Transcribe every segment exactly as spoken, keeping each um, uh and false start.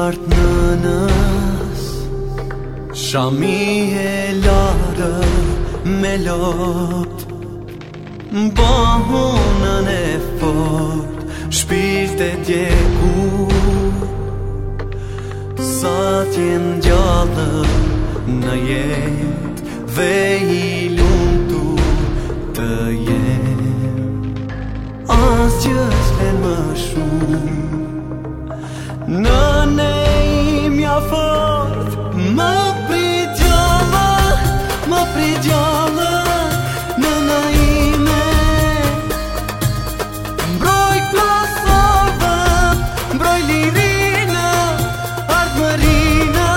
bart nënës, shami e larë me lot, bahunën e fort, shpirt e djegur, sa t'jen gjallë në jet dhe i lumtur të jem. Asgjë s'vlen më shumë, nëne imja fort, më prit gjallë, më prit gjallë, nëna ime. Mbroj plasove, mbroj lirina, ardmërina.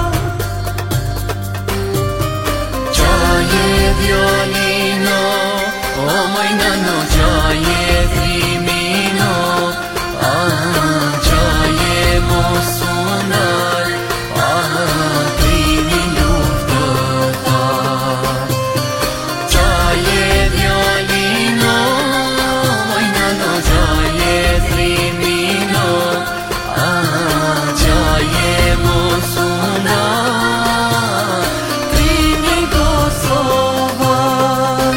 Gjaje violino, o moj nëno, gjaje rimino, ah, gjaje mosunar, ah, trimi luftëtar. Gjaje violino, moj nëno, gjaje rimino, ah, gjaje mosunar, trimi Kosovar.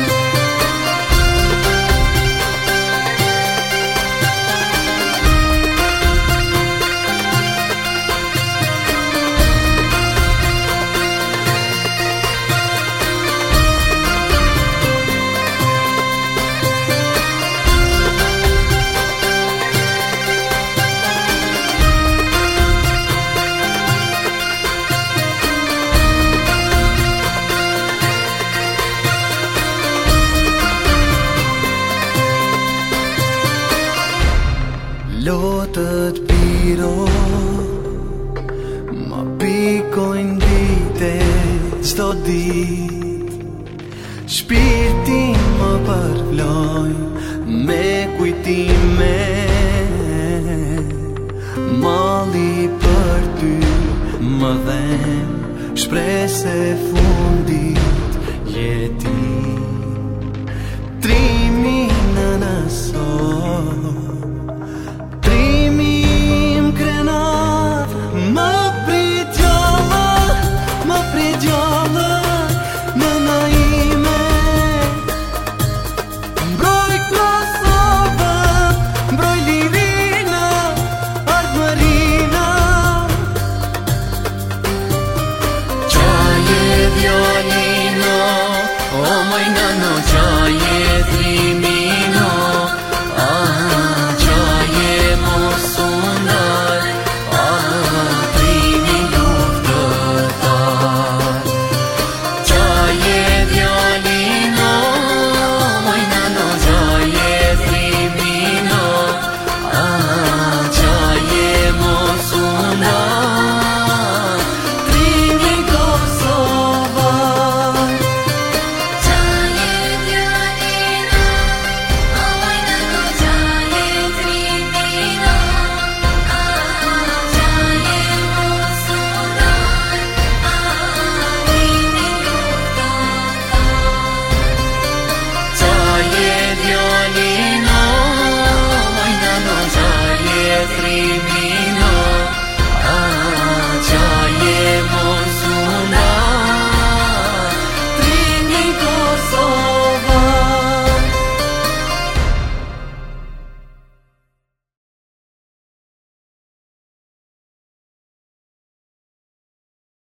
Lotët piro, ma pikojnë dite qdo dit, shpirtin